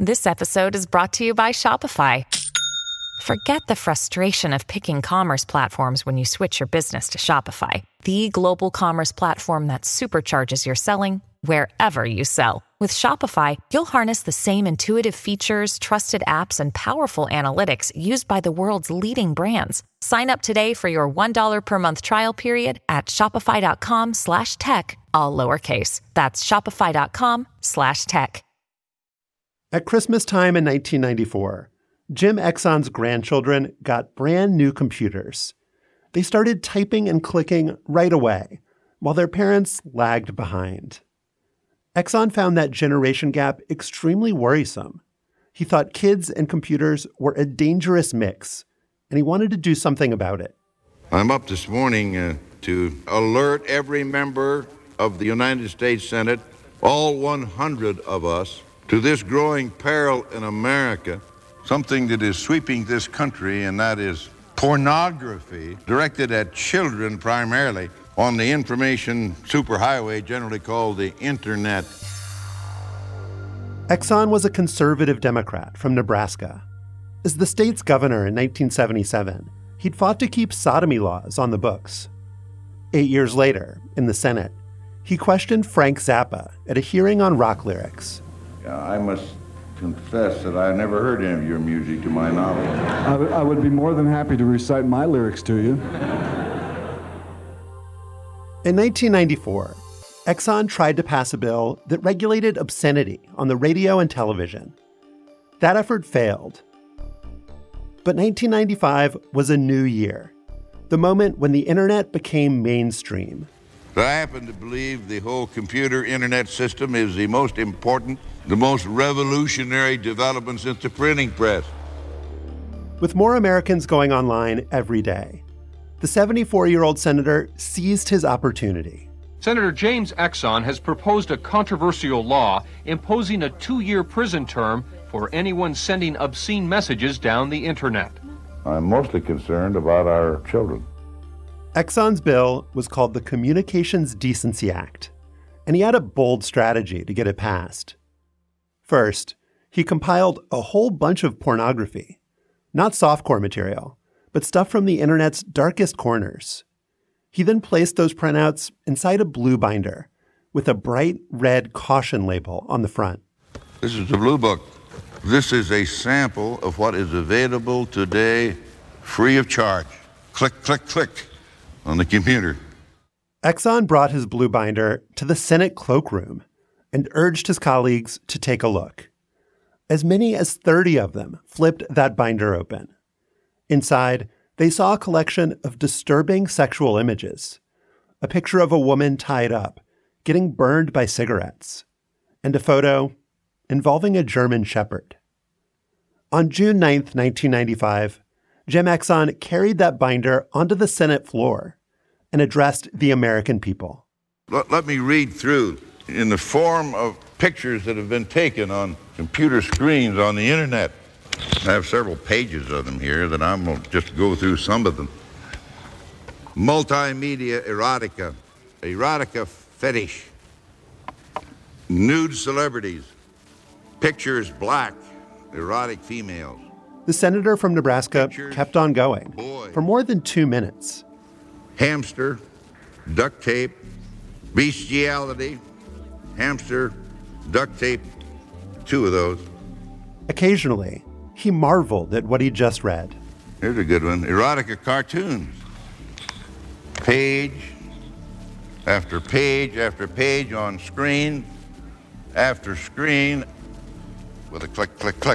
This episode is brought to you by Shopify. Forget the frustration of picking commerce platforms when you switch your business to Shopify, the global commerce platform that supercharges your selling wherever you sell. With Shopify, you'll harness the same intuitive features, trusted apps, and powerful analytics used by the world's leading brands. Sign up today for your $1 per month trial period at shopify.com/tech, all lowercase. That's shopify.com/tech. At Christmas time in 1994, Jim Exon's grandchildren got brand new computers. They started typing and clicking right away, while their parents lagged behind. Exon found that generation gap extremely worrisome. He thought kids and computers were a dangerous mix, and he wanted to do something about it. I'm up this morning to alert every member of the United States Senate, all 100 of us, to this growing peril in America, something that is sweeping this country, and that is pornography directed at children primarily on the information superhighway, generally called the Internet. Exon was a conservative Democrat from Nebraska. As the state's governor in 1977, he'd fought to keep sodomy laws on the books. 8 years later, in the Senate, he questioned Frank Zappa at a hearing on rock lyrics. I must confess that I never heard any of your music, to my knowledge. I would be more than happy to recite my lyrics to you. In 1994, Exon tried to pass a bill that regulated obscenity on the radio and television. That effort failed. But 1995 was a new year, the moment when the internet became mainstream. I happen to believe the whole computer internet system is the most important, the most revolutionary development since the printing press. With more Americans going online every day, the 74-year-old senator seized his opportunity. Senator James Exon has proposed a controversial law imposing a 2-year prison term for anyone sending obscene messages down the internet. I'm mostly concerned about our children. Exon's bill was called the Communications Decency Act, and he had a bold strategy to get it passed. First, he compiled a whole bunch of pornography, not softcore material, but stuff from the internet's darkest corners. He then placed those printouts inside a blue binder with a bright red caution label on the front. This is the Blue Book. This is a sample of what is available today, free of charge. Click, click, click on the computer. Exon brought his blue binder to the Senate cloakroom and urged his colleagues to take a look. As many as 30 of them flipped that binder open. Inside, they saw a collection of disturbing sexual images, a picture of a woman tied up, getting burned by cigarettes, and a photo involving a German shepherd. On June 9th, 1995, Jim Exon carried that binder onto the Senate floor and addressed the American people. Let me read through in the form of pictures that have been taken on computer screens on the internet. I have several pages of them here that I'm going to just go through some of them. Multimedia erotica, erotica fetish, nude celebrities, pictures black, erotic females. The senator from Nebraska kept on going for more than 2 minutes. Hamster, duct tape, bestiality, hamster, duct tape, 2 of those. Occasionally, he marveled at what he just read. Here's a good one. Erotica cartoons. Page after page after page on screen after screen with a click, click, click.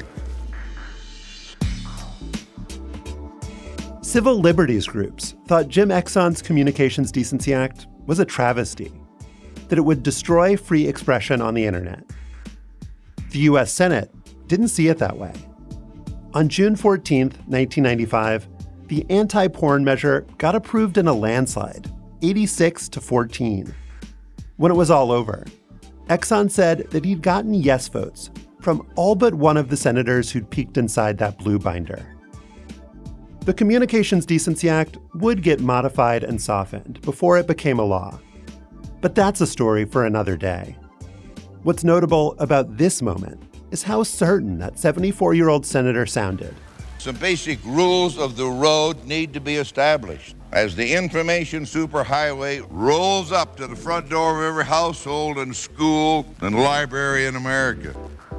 Civil liberties groups thought Jim Exon's Communications Decency Act was a travesty, that it would destroy free expression on the internet. The U.S. Senate didn't see it that way. On June 14th, 1995, the anti-porn measure got approved in a landslide, 86-14. When it was all over, Exon said that he'd gotten yes votes from all but one of the senators who'd peeked inside that blue binder. The Communications Decency Act would get modified and softened before it became a law. But that's a story for another day. What's notable about this moment is how certain that 74-year-old senator sounded. Some basic rules of the road need to be established. As the information superhighway rolls up to the front door of every household and school and library in America.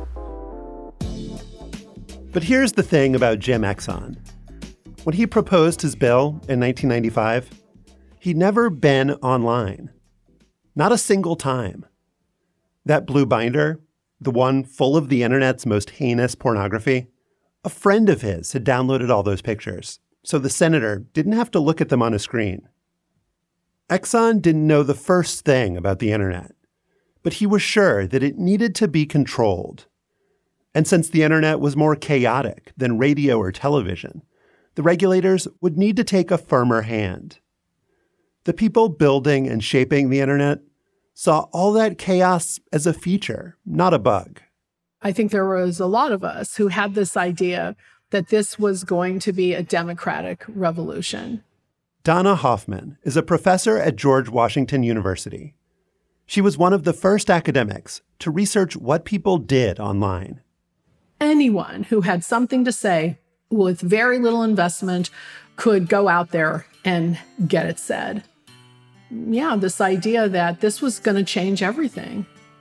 But here's the thing about Jim Exon. When he proposed his bill in 1995, he'd never been online. Not a single time. That blue binder, the one full of the internet's most heinous pornography, a friend of his had downloaded all those pictures, so the senator didn't have to look at them on a screen. Exon didn't know the first thing about the internet, but he was sure that it needed to be controlled. And since the internet was more chaotic than radio or television, the regulators would need to take a firmer hand. The people building and shaping the internet saw all that chaos as a feature, not a bug. I think there was a lot of us who had this idea that this was going to be a democratic revolution. Donna Hoffman is a professor at George Washington University. She was one of the first academics to research what people did online. Anyone who had something to say with very little investment could go out there and get it said. Yeah, this idea that this was going to change everything.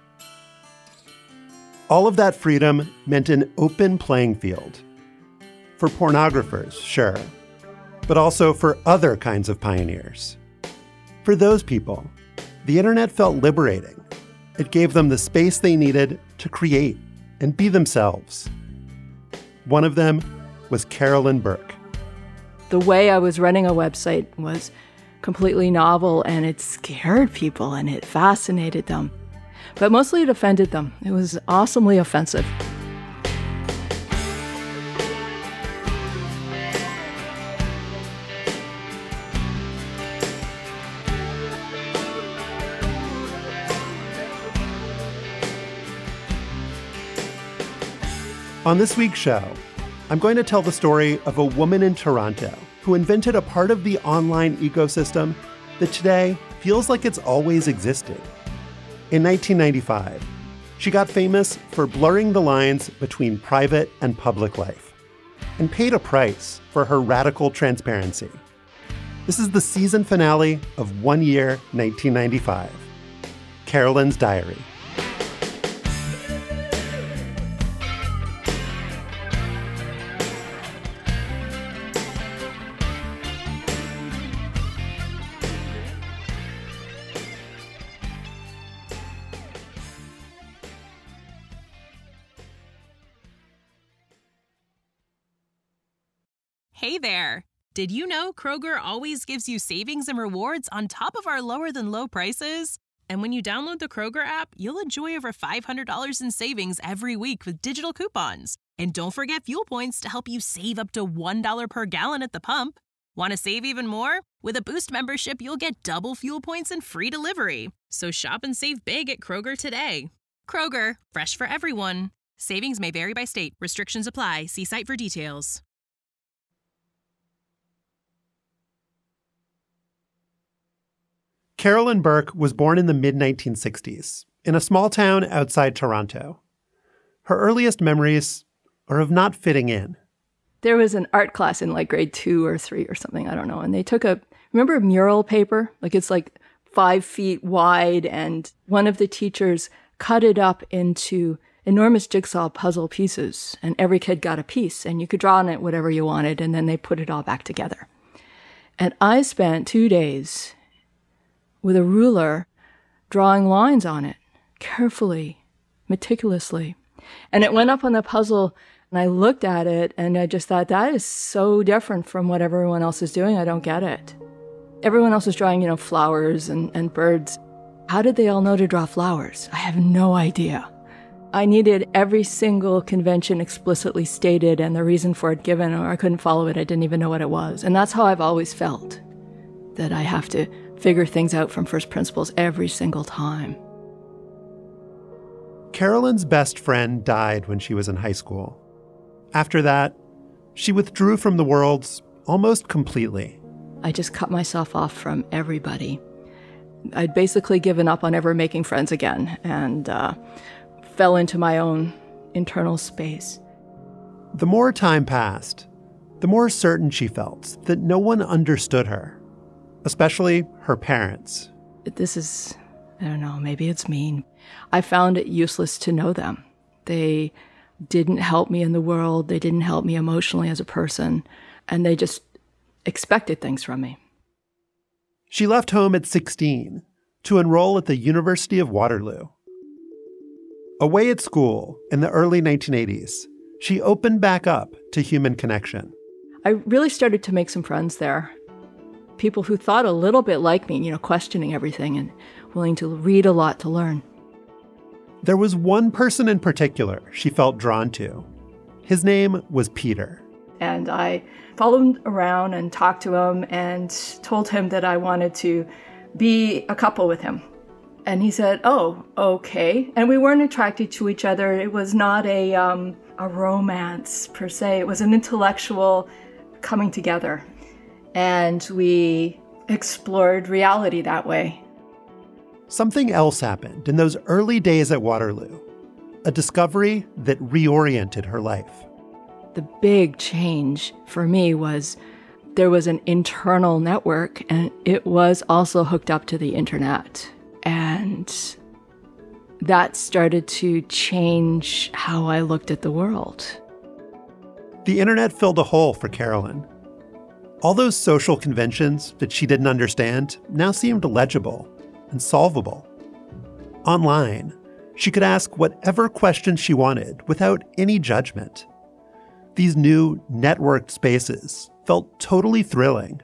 All of that freedom meant an open playing field. For pornographers, sure, but also for other kinds of pioneers. For those people, the internet felt liberating. It gave them the space they needed to create and be themselves. One of them was Carolyn Burke. The way I was running a website was completely novel, and it scared people and it fascinated them. But mostly it offended them. It was awesomely offensive. On this week's show, I'm going to tell the story of a woman in Toronto who invented a part of the online ecosystem that today feels like it's always existed. In 1995, she got famous for blurring the lines between private and public life and paid a price for her radical transparency. This is the season finale of One Year, 1995, Carolyn's Diary. Hey there! Did you know Kroger always gives you savings and rewards on top of our lower-than-low prices? And when you download the Kroger app, you'll enjoy over $500 in savings every week with digital coupons. And don't forget fuel points to help you save up to $1 per gallon at the pump. Want to save even more? With a Boost membership, you'll get double fuel points and free delivery. So shop and save big at Kroger today. Kroger, fresh for everyone. Savings may vary by state. Restrictions apply. See site for details. Carolyn Burke was born in the mid-1960s in a small town outside Toronto. Her earliest memories are of not fitting in. There was an art class in like grade 2 or 3 or something, I don't know. And they took remember mural paper? It's like 5 feet wide, and one of the teachers cut it up into enormous jigsaw puzzle pieces, and every kid got a piece, and you could draw on it whatever you wanted, and then they put it all back together. And I spent 2 days with a ruler drawing lines on it, carefully, meticulously. And it went up on the puzzle, and I looked at it, and I just thought, that is so different from what everyone else is doing. I don't get it. Everyone else is drawing, flowers and birds. How did they all know to draw flowers? I have no idea. I needed every single convention explicitly stated and the reason for it given, or I couldn't follow it. I didn't even know what it was. And that's how I've always felt, that I have to figure things out from first principles every single time. Carolyn's best friend died when she was in high school. After that, she withdrew from the world almost completely. I just cut myself off from everybody. I'd basically given up on ever making friends again, and fell into my own internal space. The more time passed, the more certain she felt that no one understood her, especially her parents. This is, I don't know, maybe it's mean. I found it useless to know them. They didn't help me in the world. They didn't help me emotionally as a person. And they just expected things from me. She left home at 16 to enroll at the University of Waterloo. Away at school in the early 1980s, she opened back up to human connection. I really started to make some friends there. People who thought a little bit like me, questioning everything and willing to read a lot to learn. There was one person in particular she felt drawn to. His name was Peter. And I followed him around and talked to him and told him that I wanted to be a couple with him. And he said, oh, okay. And we weren't attracted to each other. It was not a romance per se. It was an intellectual coming together. And we explored reality that way. Something else happened in those early days at Waterloo, a discovery that reoriented her life. The big change for me was there was an internal network, and it was also hooked up to the internet. And that started to change how I looked at the world. The internet filled a hole for Carolyn. All those social conventions that she didn't understand now seemed legible and solvable. Online, she could ask whatever questions she wanted without any judgment. These new networked spaces felt totally thrilling,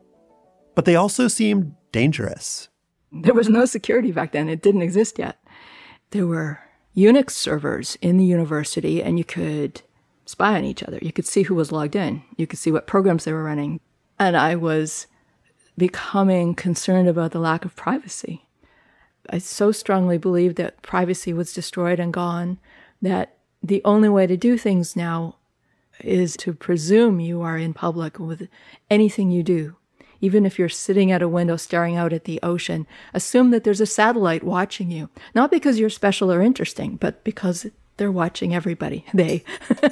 but they also seemed dangerous. There was no security back then. It didn't exist yet. There were Unix servers in the university, and you could spy on each other. You could see who was logged in. You could see what programs they were running. And I was becoming concerned about the lack of privacy. I so strongly believed that privacy was destroyed and gone, that the only way to do things now is to presume you are in public with anything you do. Even if you're sitting at a window staring out at the ocean, assume that there's a satellite watching you. Not because you're special or interesting, but because they're watching everybody. They.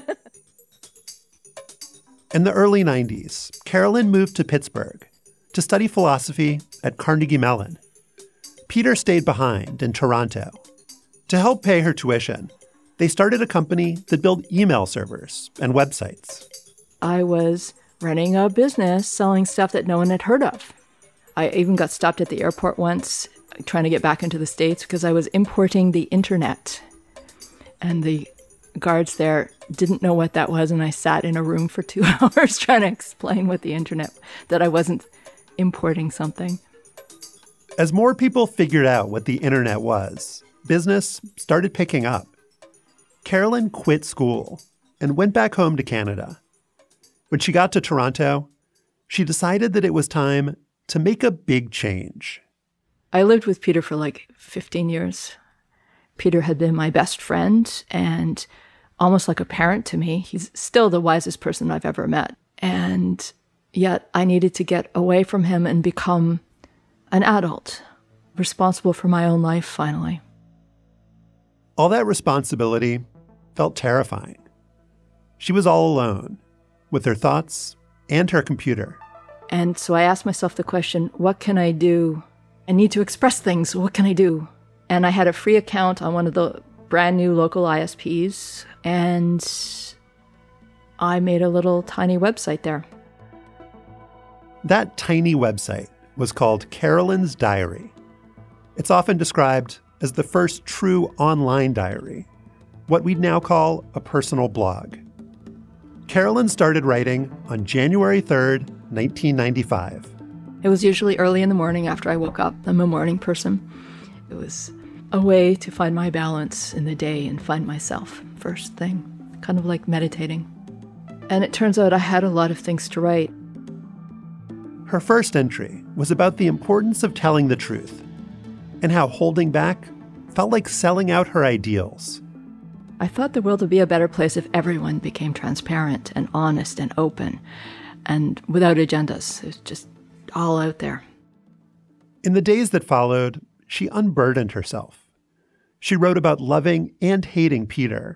In the early 90s, Carolyn moved to Pittsburgh to study philosophy at Carnegie Mellon. Peter stayed behind in Toronto. To help pay her tuition, they started a company that built email servers and websites. I was running a business selling stuff that no one had heard of. I even got stopped at the airport once trying to get back into the States because I was importing the internet. And the guards there didn't know what that was, and I sat in a room for 2 hours trying to explain what the internet, that I wasn't importing something. As more people figured out what the internet was, business started picking up. Carolyn quit school and went back home to Canada. When she got to Toronto, she decided that it was time to make a big change. I lived with Peter for like 15 years. Peter had been my best friend and almost like a parent to me. He's still the wisest person I've ever met. And yet I needed to get away from him and become an adult, responsible for my own life finally. All that responsibility felt terrifying. She was all alone, with her thoughts and her computer. And so I asked myself the question, what can I do? I need to express things. What can I do? And I had a free account on one of the brand new local ISPs, and I made a little tiny website there. That tiny website was called Carolyn's Diary. It's often described as the first true online diary, what we'd now call a personal blog. Carolyn started writing on January 3rd, 1995. It was usually early in the morning after I woke up. I'm a morning person. It was a way to find my balance in the day and find myself first thing, kind of like meditating. And it turns out I had a lot of things to write. Her first entry was about the importance of telling the truth and how holding back felt like selling out her ideals. I thought the world would be a better place if everyone became transparent and honest and open and without agendas. It was just all out there. In the days that followed, she unburdened herself. She wrote about loving and hating Peter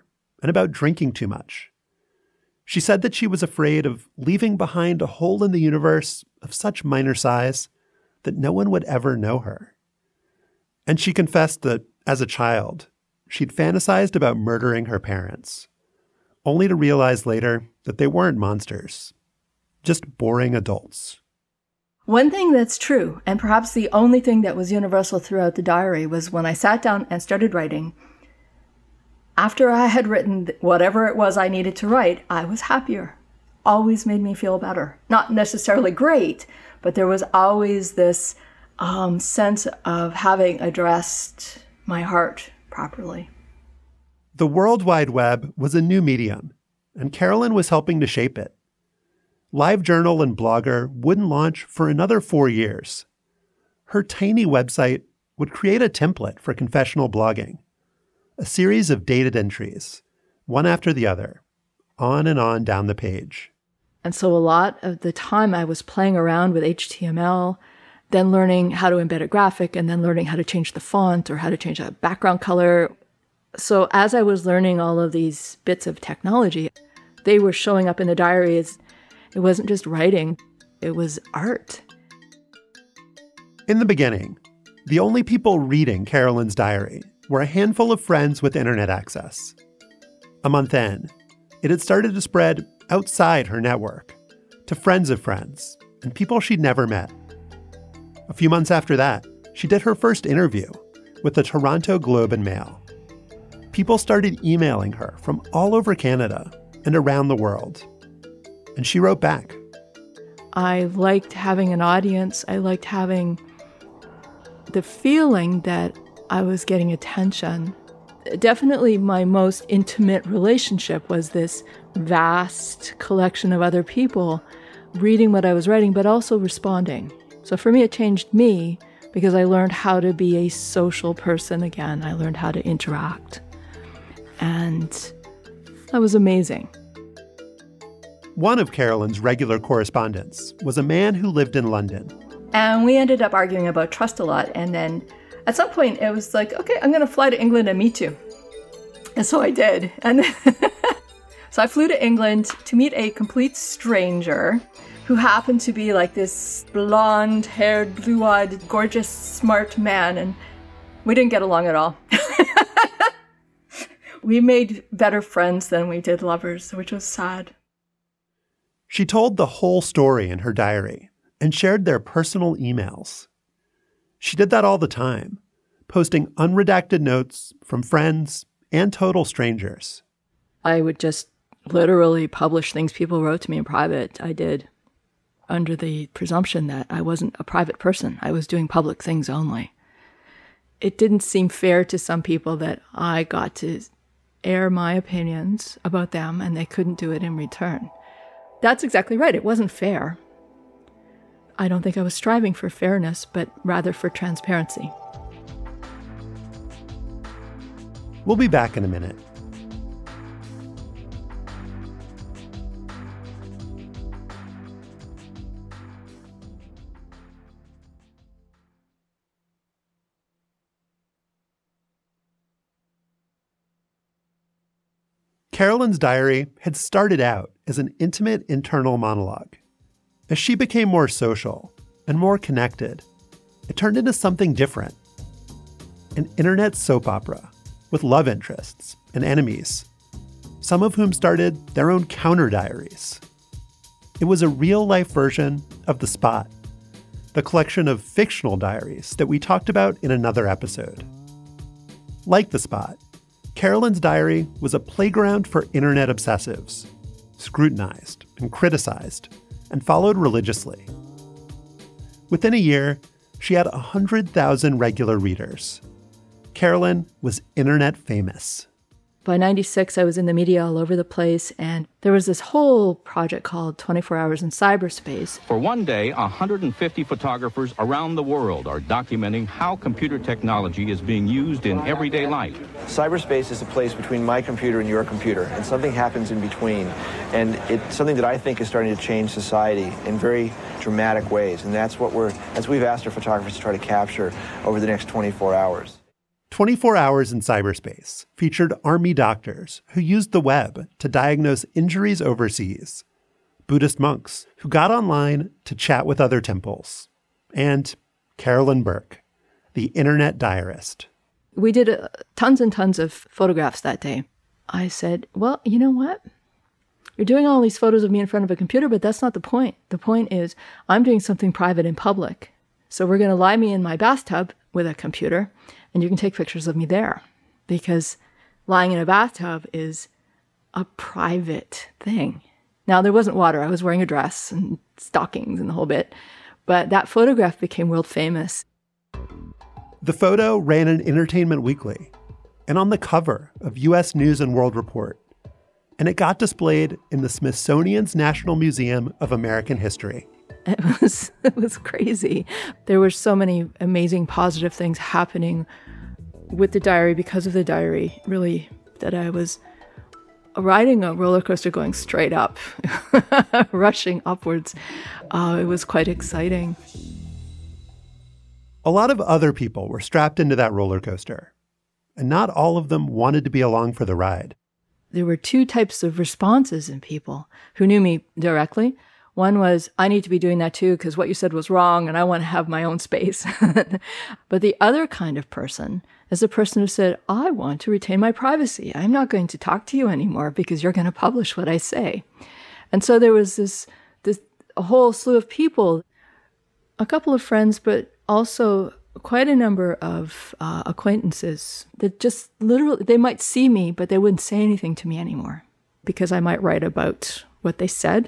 and about drinking too much. She said that she was afraid of leaving behind a hole in the universe of such minor size that no one would ever know her. And she confessed that, as a child, she'd fantasized about murdering her parents, only to realize later that they weren't monsters, just boring adults. One thing that's true, and perhaps the only thing that was universal throughout the diary, was when I sat down and started writing, after I had written whatever it was I needed to write, I was happier. Always made me feel better. Not necessarily great, but there was always this sense of having addressed my heart properly. The World Wide Web was a new medium, and Carolyn was helping to shape it. LiveJournal and Blogger wouldn't launch for another 4 years. Her tiny website would create a template for confessional blogging, a series of dated entries, one after the other, on and on down the page. And so a lot of the time I was playing around with HTML, then learning how to embed a graphic, and then learning how to change the font or how to change a background color. So as I was learning all of these bits of technology, they were showing up in the diary as it wasn't just writing, it was art. In the beginning, the only people reading Carolyn's diary were a handful of friends with internet access. A month in, it had started to spread outside her network, to friends of friends and people she'd never met. A few months after that, she did her first interview with the Toronto Globe and Mail. People started emailing her from all over Canada and around the world. And she wrote back. I liked having an audience. I liked having the feeling that I was getting attention. Definitely my most intimate relationship was this vast collection of other people reading what I was writing, but also responding. So for me, it changed me because I learned how to be a social person again. I learned how to interact. And that was amazing. One of Carolyn's regular correspondents was a man who lived in London. And we ended up arguing about trust a lot. And then at some point, it was like, okay, I'm going to fly to England and meet you. And so I did. And so I flew to England to meet a complete stranger who happened to be like this blonde-haired, blue-eyed, gorgeous, smart man. And we didn't get along at all. We made better friends than we did lovers, which was sad. She told the whole story in her diary and shared their personal emails. She did that all the time, posting unredacted notes from friends and total strangers. I would just literally publish things people wrote to me in private. I did, under the presumption that I wasn't a private person. I was doing public things only. It didn't seem fair to some people that I got to air my opinions about them and they couldn't do it in return. That's exactly right. It wasn't fair. I don't think I was striving for fairness, but rather for transparency. We'll be back in a minute. Carolyn's diary had started out as an intimate internal monologue. As she became more social and more connected, it turned into something different. An internet soap opera with love interests and enemies, some of whom started their own counter diaries. It was a real-life version of The Spot, the collection of fictional diaries that we talked about in another episode. Like The Spot, Carolyn's diary was a playground for internet obsessives, scrutinized and criticized, and followed religiously. Within a year, she had 100,000 regular readers. Carolyn was internet famous. By 96, I was in the media all over the place, and there was this whole project called 24 Hours in Cyberspace. For one day, 150 photographers around the world are documenting how computer technology is being used in everyday life. Cyberspace is a place between my computer and your computer, and something happens in between. And it's something that I think is starting to change society in very dramatic ways, and that's what we've asked our photographers to try to capture over the next 24 hours. 24 Hours in Cyberspace featured Army doctors who used the web to diagnose injuries overseas, Buddhist monks who got online to chat with other temples, and Carolyn Burke, the internet diarist. We did tons and tons of photographs that day. I said, well, you know what? You're doing all these photos of me in front of a computer, but that's not the point. The point is I'm doing something private in public. So we're going to lie me in my bathtub with a computer, and you can take pictures of me there. Because lying in a bathtub is a private thing. Now, there wasn't water. I was wearing a dress and stockings and the whole bit. But that photograph became world famous. The photo ran in Entertainment Weekly and on the cover of U.S. News and World Report. And it got displayed in the Smithsonian's National Museum of American History. It was crazy. There were so many amazing positive things happening with the diary because of the diary, really, that I was riding a roller coaster going straight up, rushing upwards. It was quite exciting. A lot of other people were strapped into that roller coaster, and not all of them wanted to be along for the ride. There were two types of responses in people who knew me directly. One was, I need to be doing that too because what you said was wrong and I want to have my own space. But the other kind of person is a person who said, I want to retain my privacy. I'm not going to talk to you anymore because you're going to publish what I say. And so there was this a whole slew of people, a couple of friends, but also quite a number of acquaintances that just literally, they might see me, but they wouldn't say anything to me anymore because I might write about what they said,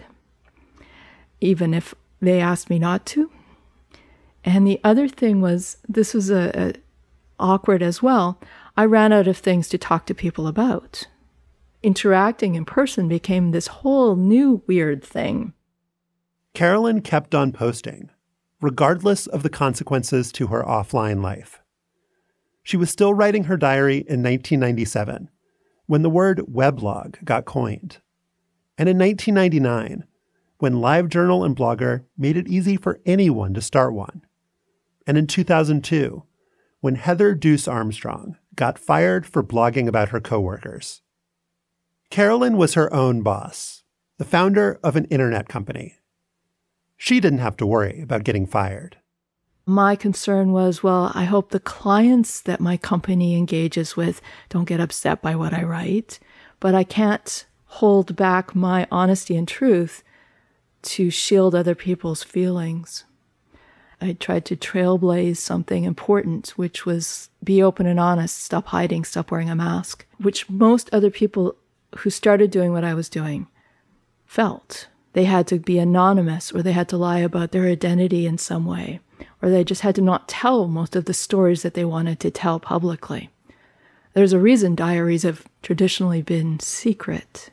even if they asked me not to. And the other thing was, this was awkward as well. I ran out of things to talk to people about. Interacting in person became this whole new weird thing. Carolyn kept on posting, regardless of the consequences to her offline life. She was still writing her diary in 1997, when the word weblog got coined. And in 1999, when LiveJournal and Blogger made it easy for anyone to start one. And in 2002, when Heather Deuce Armstrong got fired for blogging about her coworkers. Carolyn was her own boss, the founder of an internet company. She didn't have to worry about getting fired. My concern was, well, I hope the clients that my company engages with don't get upset by what I write, but I can't hold back my honesty and truth to shield other people's feelings. I tried to trailblaze something important, which was be open and honest, stop hiding, stop wearing a mask, which most other people who started doing what I was doing felt. They had to be anonymous, or they had to lie about their identity in some way, or they just had to not tell most of the stories that they wanted to tell publicly. There's a reason diaries have traditionally been secret.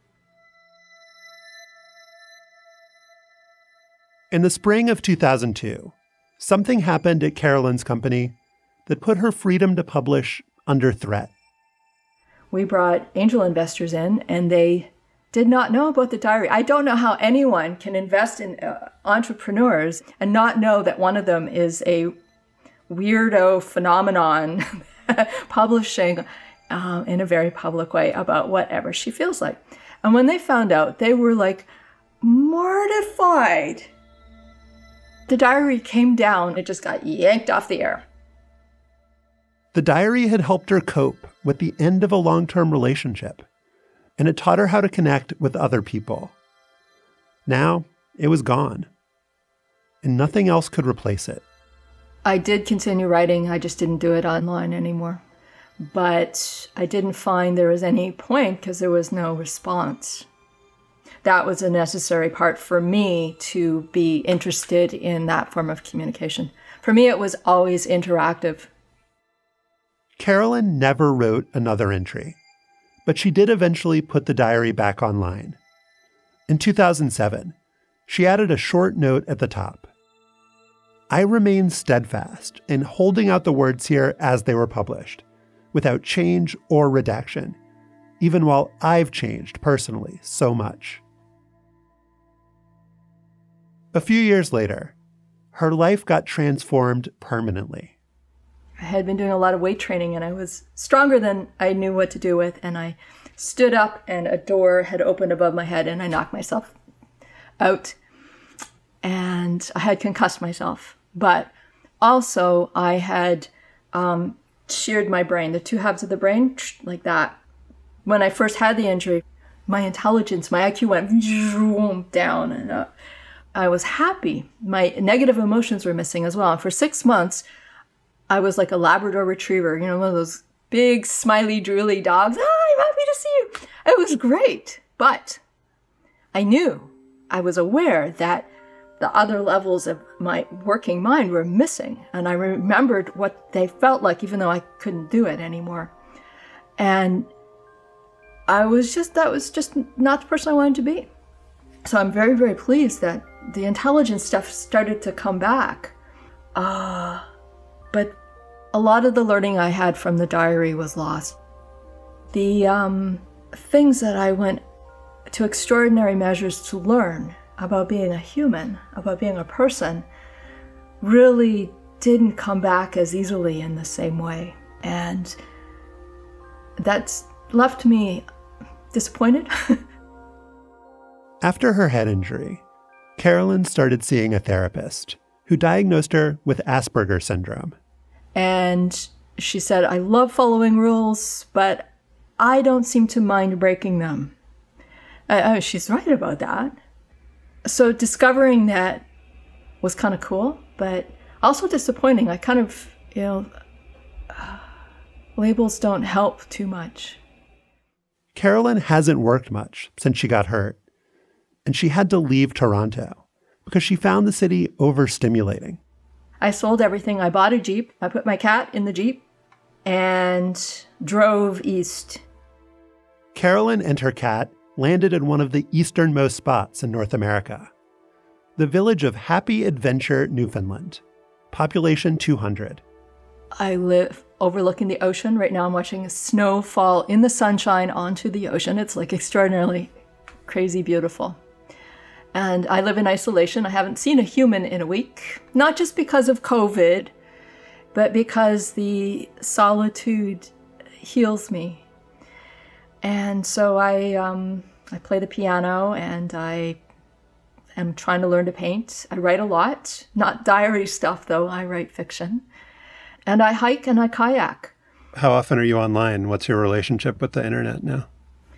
In the spring of 2002, something happened at Carolyn's company that put her freedom to publish under threat. We brought angel investors in, and they did not know about the diary. I don't know how anyone can invest in entrepreneurs and not know that one of them is a weirdo phenomenon publishing in a very public way about whatever she feels like. And when they found out, they were like mortified. The diary came down. It just got yanked off the air. The diary had helped her cope with the end of a long-term relationship, and it taught her how to connect with other people. Now, it was gone, and nothing else could replace it. I did continue writing. I just didn't do it online anymore. But I didn't find there was any point because there was no response. That was a necessary part for me to be interested in that form of communication. For me, it was always interactive. Carolyn never wrote another entry, but she did eventually put the diary back online. In 2007, she added a short note at the top. I remain steadfast in holding out the words here as they were published, without change or redaction, even while I've changed personally so much. A few years later, her life got transformed permanently. I had been doing a lot of weight training, and I was stronger than I knew what to do with. And I stood up, and a door had opened above my head, and I knocked myself out. And I had concussed myself. But also, I had sheared my brain, the two halves of the brain, like that. When I first had the injury, my intelligence, my IQ went down, and I was happy. My negative emotions were missing as well. And for 6 months, I was like a Labrador retriever, one of those big, smiley, drooly dogs. I'm happy to see you. It was great. But I knew, I was aware that the other levels of my working mind were missing. And I remembered what they felt like, even though I couldn't do it anymore. And that was just not the person I wanted to be. So I'm very, very pleased that the intelligence stuff started to come back. But a lot of the learning I had from the diary was lost. The things that I went to extraordinary measures to learn about being a human, about being a person, really didn't come back as easily in the same way. And that's left me disappointed. After her head injury, Carolyn started seeing a therapist who diagnosed her with Asperger's syndrome. And she said, I love following rules, but I don't seem to mind breaking them. She's right about that. So discovering that was kind of cool, but also disappointing. I kind of, labels don't help too much. Carolyn hasn't worked much since she got hurt, and she had to leave Toronto because she found the city overstimulating. I sold everything. I bought a Jeep. I put my cat in the Jeep and drove east. Carolyn and her cat landed in one of the easternmost spots in North America, the village of Happy Adventure, Newfoundland, population 200. I live overlooking the ocean. Right now I'm watching snow fall in the sunshine onto the ocean. It's like extraordinarily crazy beautiful. And I live in isolation. I haven't seen a human in a week, not just because of COVID, but because the solitude heals me. And so I play the piano, and I am trying to learn to paint. I write a lot, not diary stuff though. I write fiction. And I hike and I kayak. How often are you online? What's your relationship with the internet now?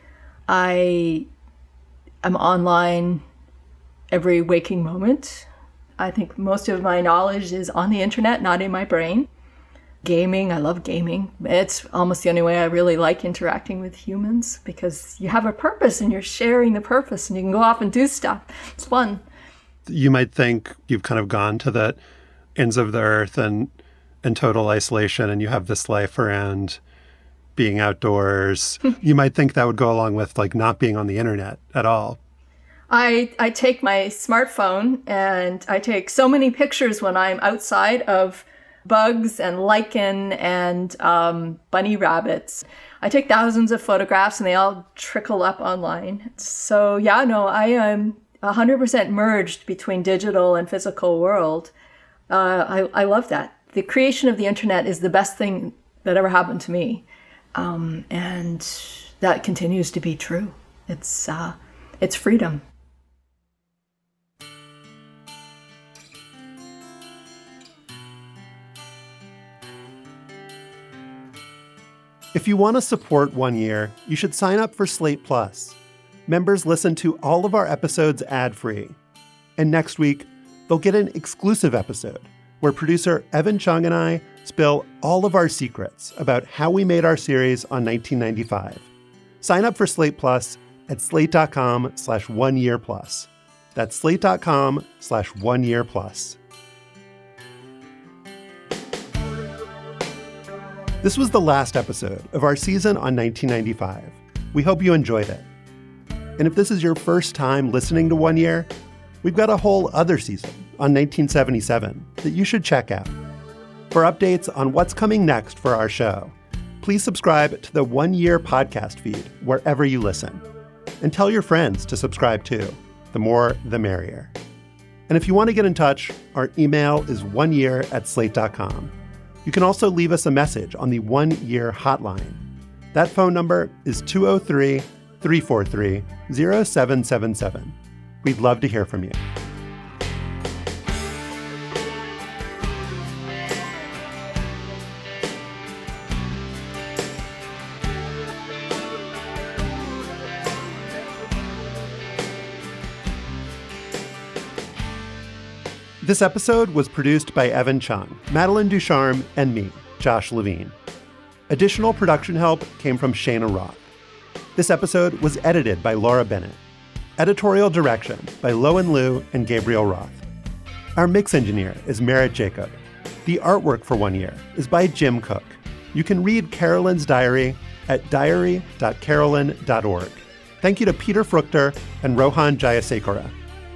I am online every waking moment. I think most of my knowledge is on the internet, not in my brain. Gaming, I love gaming. It's almost the only way I really like interacting with humans, because you have a purpose and you're sharing the purpose and you can go off and do stuff. It's fun. You might think you've kind of gone to the ends of the earth and in total isolation, and you have this life around being outdoors. You might think that would go along with like not being on the internet at all. I take my smartphone and I take so many pictures when I'm outside of bugs and lichen and bunny rabbits. I take thousands of photographs and they all trickle up online. So yeah, no, I am 100% merged between digital and physical world. I love that. The creation of the internet is the best thing that ever happened to me. And that continues to be true. It's freedom. If you want to support 1 Year, you should sign up for Slate Plus. Members listen to all of our episodes ad-free. And next week, they'll get an exclusive episode where producer Evan Chung and I spill all of our secrets about how we made our series on 1995. Sign up for Slate Plus at slate.com/oneyearplus. That's slate.com/oneyearplus. This was the last episode of our season on 1995. We hope you enjoyed it. And if this is your first time listening to 1 Year, we've got a whole other season on 1977 that you should check out. For updates on what's coming next for our show, please subscribe to the 1 Year podcast feed wherever you listen. And tell your friends to subscribe too. The more, the merrier. And if you want to get in touch, our email is oneyear@slate.com. You can also leave us a message on the 1 Year hotline. That phone number is 203-343-0777. We'd love to hear from you. This episode was produced by Evan Chung, Madeline Ducharme, and me, Josh Levine. Additional production help came from Shayna Roth. This episode was edited by Laura Bennett. Editorial direction by Lowen Liu and Gabriel Roth. Our mix engineer is Merritt Jacob. The artwork for 1 Year is by Jim Cook. You can read Carolyn's diary at diary.carolyn.org. Thank you to Peter Fruchter and Rohan Jayasekara.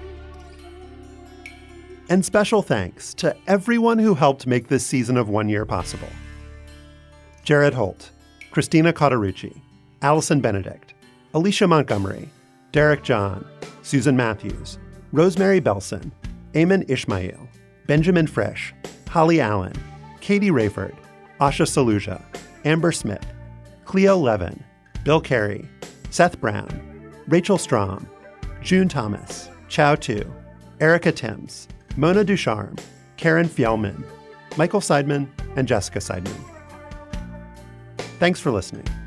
And special thanks to everyone who helped make this season of 1 Year possible. Jared Holt, Christina Cauterucci, Allison Benedict, Alicia Montgomery, Derek John, Susan Matthews, Rosemary Belson, Eamon Ishmael, Benjamin Frisch, Holly Allen, Katie Rayford, Asha Saluja, Amber Smith, Cleo Levin, Bill Carey, Seth Brown, Rachel Strom, June Thomas, Chow Tu, Erica Timms, Mona Ducharme, Karen Fjellman, Michael Seidman, and Jessica Seidman. Thanks for listening.